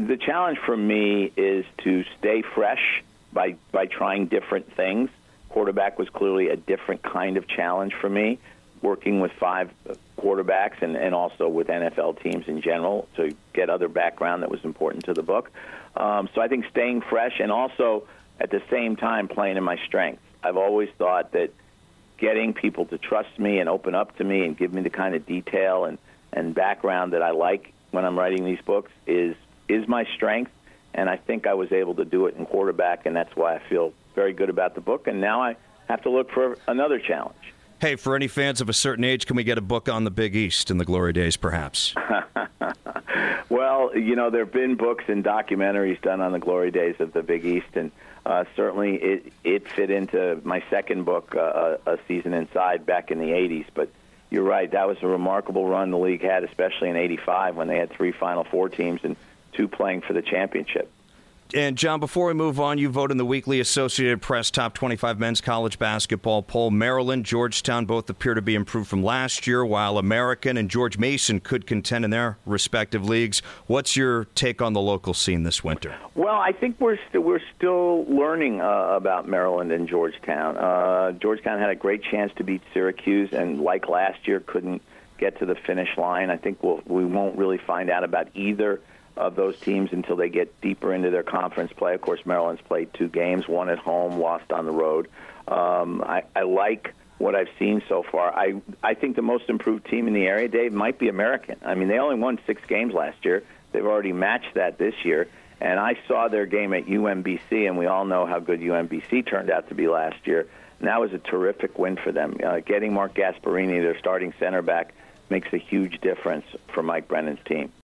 the challenge for me is to stay fresh by trying different things. Quarterback was clearly a different kind of challenge for me, working with 5 quarterbacks and also with NFL teams in general to get other background that was important to the book. So I think staying fresh and also at the same time playing in my strengths. I've always thought that getting people to trust me and open up to me and give me the kind of detail and background that I like when I'm writing these books is my strength, and I think I was able to do it in quarterback, and that's why I feel very good about the book, and now I have to look for another challenge. Hey, for any fans of a certain age, can we get a book on the Big East in the glory days, perhaps? Well, there have been books and documentaries done on the glory days of the Big East, and certainly it fit into my second book, A Season Inside, back in the 80s, but you're right. That was a remarkable run the league had, especially in '85 when they had 3 Final Four teams and 2 playing for the championship. And, John, before we move on, you vote in the weekly Associated Press Top 25 Men's College Basketball poll. Maryland, Georgetown both appear to be improved from last year, while American and George Mason could contend in their respective leagues. What's your take on the local scene this winter? Well, I think we're still learning about Maryland and Georgetown. Georgetown had a great chance to beat Syracuse, and like last year, couldn't get to the finish line. I think we won't really find out about either of those teams until they get deeper into their conference play. Of course, Maryland's played 2 games, 1 at home, lost on the road. I like what I've seen so far. I think the most improved team in the area, Dave, might be American. I mean, they only won 6 games last year. They've already matched that this year. And I saw their game at UMBC, and we all know how good UMBC turned out to be last year. And that was a terrific win for them. Getting Mark Gasparini, their starting center back, makes a huge difference for Mike Brennan's team.